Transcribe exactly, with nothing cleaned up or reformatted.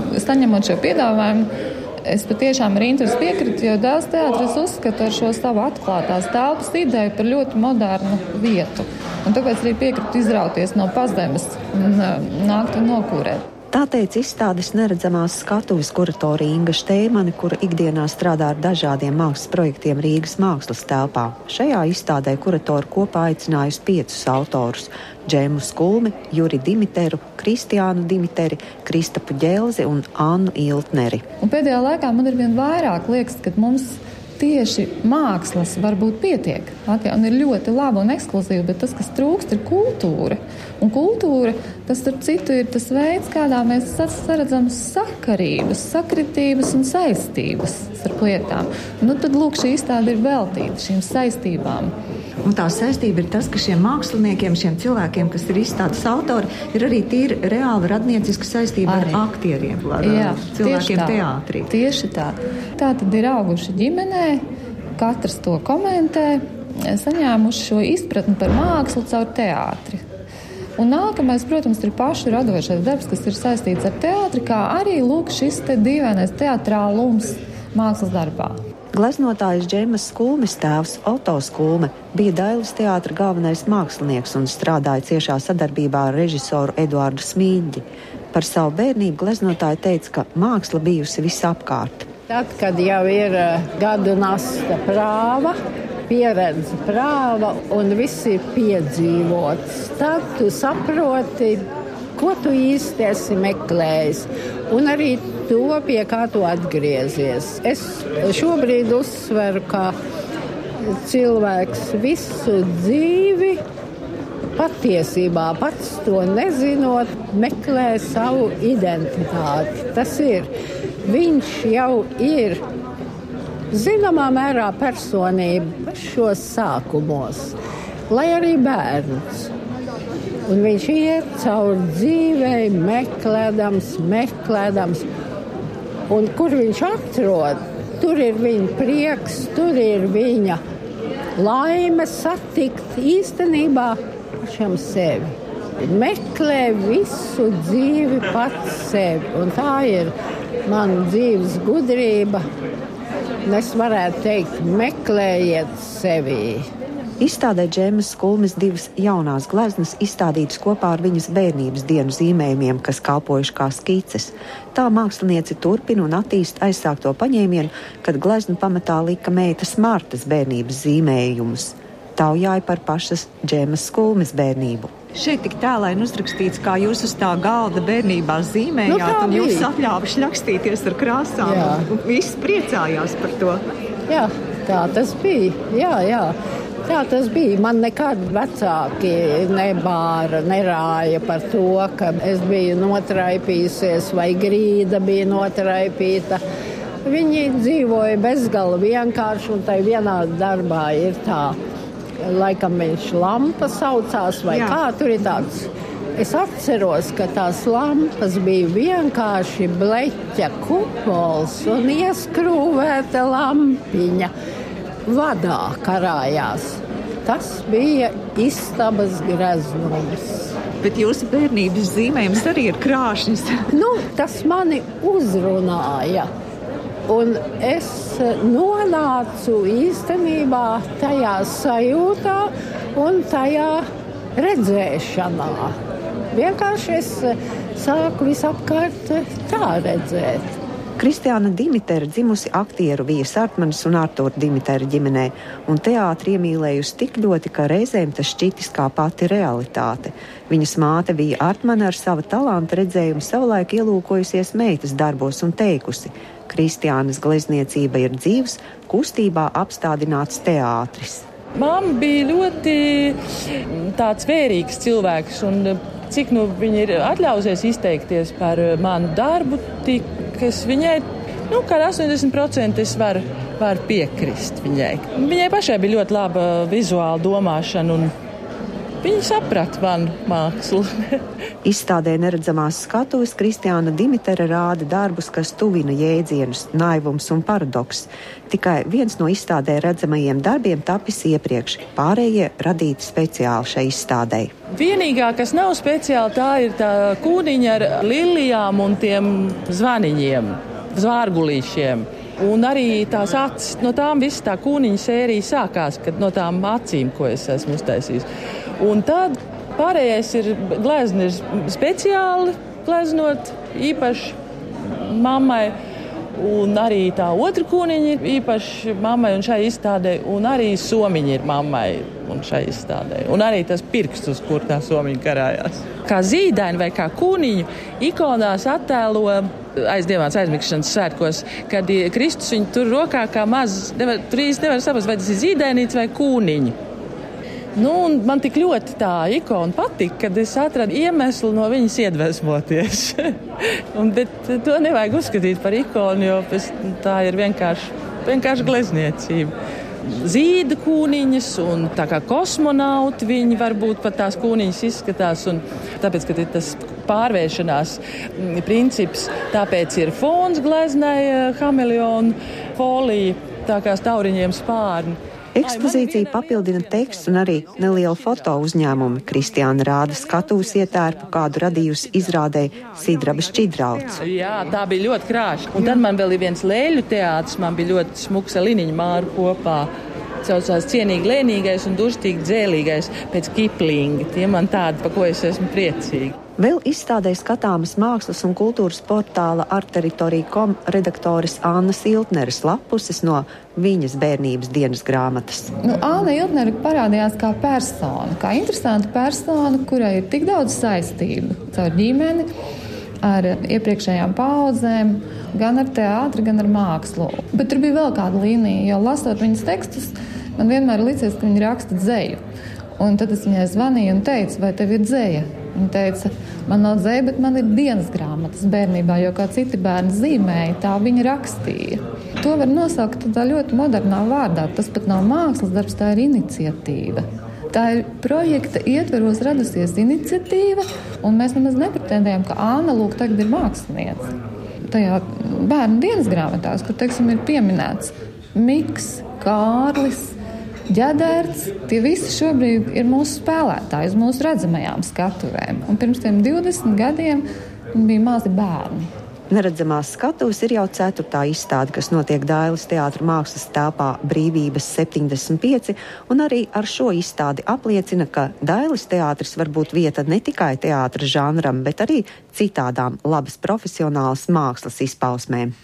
saņemot šo piedāvājumu, es patiešām ar interesi piekritu, jo Dēls teātris uzskata ar šo savu atklātās telpas ideju par ļoti modernu vietu. Un tāpēc arī piekritu izrauties no pazemes un nākt un nokūrēt. Tā teica izstādes neredzamās skatuves kuratore Inga Šteimane, kura ikdienā strādā ar dažādiem mākslas projektiem Rīgas mākslas telpā. Šajā izstādē kuratori kopā aicinājusi piecus autorus – Džemu Skulmi, Juri Dimiteru, Kristiānu Dimiteri, Kristapu Ģelzi un Annu Iltneri. Un pēdējā laikā man ir vien vairāk liekas, ka mums tieši mākslas varbūt pietiek. Latvijā un ir ļoti laba un ekskluzīva, bet tas, kas trūkst, ir kultūra. Un kultūra, tas starp citu ir tas veids, kādā mēs saredzam sakarības, sakritības un saistības starp lietām. Nu, tad, lūk, šī izstāde ir veltīta šīm saistībām. Un tā saistība ir tas, ka šiem māksliniekiem, šiem cilvēkiem, kas ir izstādes autori, ir arī tīri reāli radnieciska saistība arī ar aktieriem, ar Jā, cilvēkiem teātrī. Tieši tā. Tā tad ir auguši ģimenē, katrs to komentē, saņēmuši šo izpratni par mākslu caur teātri. Un nākamais, protams, ir pašu radošais darbs, kas ir saistīts ar teātri, kā arī lūk šis te dīvainais teatrālums mākslas darbā. Gleznotājs Džemas Skulmes tēvs Oto Skulme bija Dailes teātra galvenais mākslinieks un strādāja ciešā sadarbībā ar režisoru Eduardu Smīļģi. Par savu bērnību gleznotāja teica, ka māksla bijusi visapkārt. Tad, kad jau ir gadu nasta prāva, pieredze prāva un viss ir piedzīvots, tad tu saproti, ko tu īsti esi meklējis, un arī to, pie kā tu atgriezies. Es šobrīd uzsveru, ka cilvēks visu dzīvi patiesībā pats to nezinot, meklē savu identitāti. Tas ir, viņš jau ir zināmā mērā personība pašos sākumos, lai arī bērns. Un viņš iet caur dzīvei, meklēdams, meklēdams. Un kur viņš atrod, tur ir viņa prieks, tur ir viņa laime satikt īstenībā pašam sevi. Meklē visu dzīvi pats sevi. Un tā ir mana dzīves gudrība. Un es varētu teikt, meklējiet sevi. Izstādē Džemas Skulmes divas jaunās gleznas izstādītas kopā ar viņas bērnības dienu zīmējumiem, kas kalpojuši kā skices. Tā māksliniece turpina un attīst aizsākto paņēmienu, kad gleznu pamatā lika meitas Martas bērnības zīmējumus. Taujāja par pašas Džemas Skulmes bērnību. Šeit tik tēlaini uzrakstīts, kā jūs uz tā galda bērnībā zīmējāt, nu, un jūs atļāvuši ļakstīties ar krāsām, jā. Un viss priecājās par to. Jā, tā tas bija, jā, jā. Tā tas bija. Man nekad vecāki nebāra, nerāja par to, ka es biju notraipījusies vai grīda bija notraipīta. Viņi dzīvoja bezgala vienkārši, un tai vienā darbā ir tā, laikam viņš lampa saucās, vai Jā. Kā tur ir tāds. Es atceros, ka tās lampas bija vienkārši bleķa kupols un ieskrūvēta lampiņa. Vadā karājās. Tas bija istabas greznums. Bet jūsu bērnības zīmējums arī ir krāšņs. Nu, tas mani uzrunāja. Un es nonācu īstenībā tajā sajūtā un tajā redzēšanā. Vienkārši es sāku visapkārt tā redzēt. Kristiāna Dimitera dzimusi aktieru Vijas Artmanis un Artūra Dimitera ģimenē, un teātri iemīlējusi tik ļoti, ka reizēm tas šķitis kā pati realitāte. Viņas māte Vija Artmane ar sava talanta redzējumu savulaik ielūkojusies meitas darbos un teikusi: Kristiānas glezniecība ir dzīvs, kustībā apstādināts teātris. Mamma bija ļoti tāds vērīgs cilvēks, un cik nu viņa ir atļausies izteikties par manu darbu, tik es viņai, nu, kā astoņdesmit procenti es varu, varu piekrist viņai. Viņai pašai bija ļoti laba vizuāla domāšana, un viņi saprata manu mākslu. Izstādē Neredzamās skatuves Kristiāna Dimitera rāda darbus, kas tuvina jēdzienus, naivums un paradoks. Tikai viens no izstādē redzamajiem darbiem tapis iepriekš, pārējie radīti speciāli šai izstādei. Vienīgā, kas nav speciāli, tā ir tā kūniņa ar lilijām un tiem zvaniņiem, zvārgulīšiem. Un arī tās acis, no tām viss tā kūniņa sērija sākās, kad no tām acīm, ko es esmu uztaisījis. Un tad pārējais ir glezni ir speciāli gleznot, īpaši mammai. Un arī tā otra kūniņa ir īpaši mammai un šai izstādē, un arī somiņa ir mammai un šai izstādē. Un arī tas pirksts, uz kur tā somiņa karājās. Kā zīdaini vai kā kūniņu ikonās attēlo aiz dievāns aizmigšanas svētkos, kad Kristus viņu tur rokā kā maz, nevar, tur īsti nevar saprast, vai tas ir zīdainīts vai kūniņi. Nu, un man tik ļoti tā ikona patika, kad es atradu iemeslu no viņas iedvesmoties. un, bet to nevajag uzskatīt par ikonu, jo tā ir vienkārši, vienkārši glezniecība. Zīda kūniņas un tā kā kosmonauti viņi varbūt pat tās kūniņas izskatās. Un tāpēc, kad ir tas pārvēršanās princips, tāpēc ir fons gleznai hameleonu folija, tā kā stauriņiem spārni. Ekspozīcija papildina teksts un arī neliela foto uzņēmumi. Kristiāna rāda skatuves ietērpu, kādu radījusi izrādē Sidraba Šķidrauts. Jā, tā bija ļoti krāšņa. Un tad man vēl ir viens lēļu teātris, man bija ļoti smuks ar Liniņu Māru kopā. Saucās Cienīgi lēnīgais un durstīgi dzēlīgais pēc Kiplinga. Tie man tādi, pa ko es esmu priecīga. Vēl izstādē skatāmas mākslas un kultūras portāla arteritorija punkt com redaktoris Annas Iltneres lapuses no viņas bērnības dienas grāmatas. Nu, Anna Iltnere parādījās kā persona, kā interesanta persona, kurai ir tik daudz saistību caur ģimeni, ar iepriekšējām paudzēm, gan ar teātri, gan ar mākslu. Bet tur bija vēl kāda līnija, jo lasot viņas tekstus, man vienmēr licies, ka viņa raksta dzeju. Un tad es viņai zvanīju un teicu, vai tev ir dzeja? Viņa teica, man nav dzeja, bet man ir dienas grāmatas bērnībā, jo kā citi bērni zīmēja, tā viņa rakstīja. To var nosaukt tādā ļoti modernā vārdā. Tas pat nav mākslas darbs, tā ir iniciatīva. Tā ir projekta ietveros radusies iniciatīva, un mēs nemaz nepretendējam, ka Āna lūk tagad ir māksliniece. Tajā bērnu dienas grāmatās, kur, teiksim, ir pieminēts Miks, Kārlis, Ģederts, tie visi šobrīd ir mūsu spēlētāji uz mūsu redzamajām skatuvēm. Un pirms tiem divdesmit gadiem bija mazi bērni. Neredzamās skatuves ir jau ceturtā izstāde, kas notiek Dailes teātra mākslas telpā Brīvības septiņdesmit pieci, un arī ar šo izstādi apliecina, ka Dailes teātris var būt vieta ne tikai teātra žanram, bet arī citādām labas profesionālas mākslas izpausmēm.